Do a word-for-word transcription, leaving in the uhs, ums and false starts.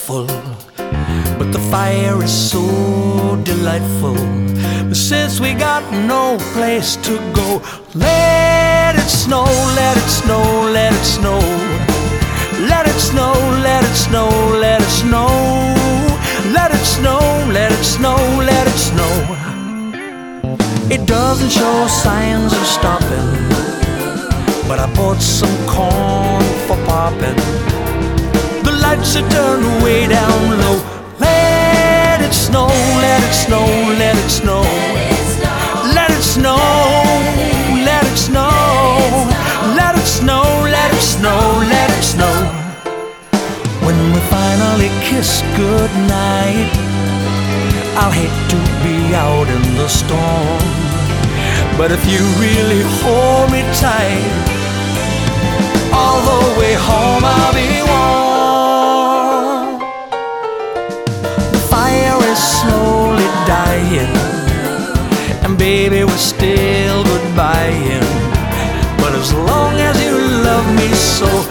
frightful, but the fire is so delightful. But since we got no place to go, let it snow, let it snow, let it snow. Let it snow, let it snow, let it snow. Let it snow, let it snow, let it snow. It doesn't show signs of stopping, but I bought some corn for popping. The lights are turned way down low. Let it snow, let it snow, let it snow. Let it snow, let it snow. Let it snow, let it snow, let it snow. When we finally kiss goodnight, I'll hate to be out in the storm, but if you really hold me tight, all the way home I'll be warm. The fire is slowly dying, and baby we're still goodbying. But as long as you love me so,